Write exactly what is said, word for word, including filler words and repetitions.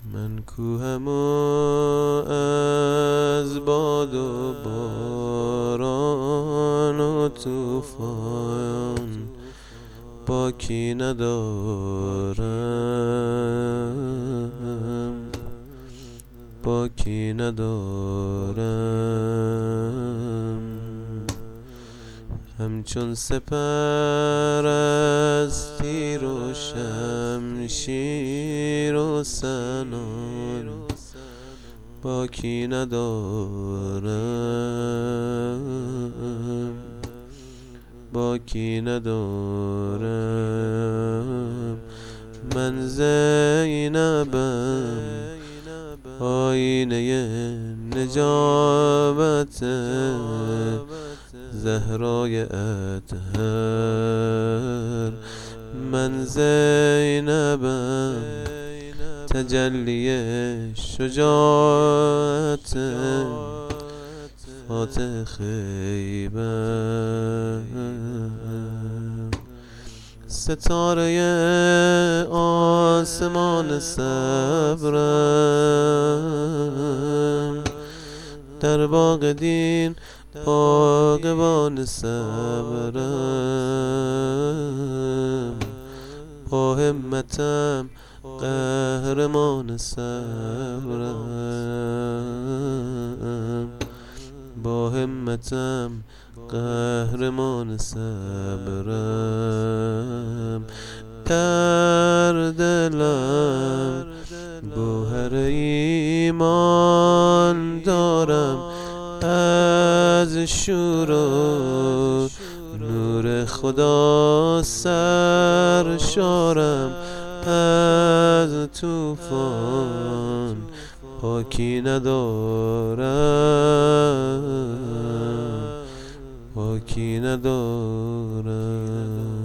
من کوهم و از باد و باران و طوفان باکی ندارم، باکی ندارم. همچون سپر از تیر و شمشیر و سنان باکی ندارم، باکی ندارم. من زینبم آینه نجابت زهرای اطهر. من زینبم تجلی شجاعت فاتح خیبر. ستاره آسمان صبرم، در باغ دین باغبان صبرم. با همتم قهرمان صبرم، با همتم قهرمان صبرم. در دلم گوهر ایمان دارم، از شور و نور خدا سرشارم. از طوفان پاکی ندارم، پاکی ندارم.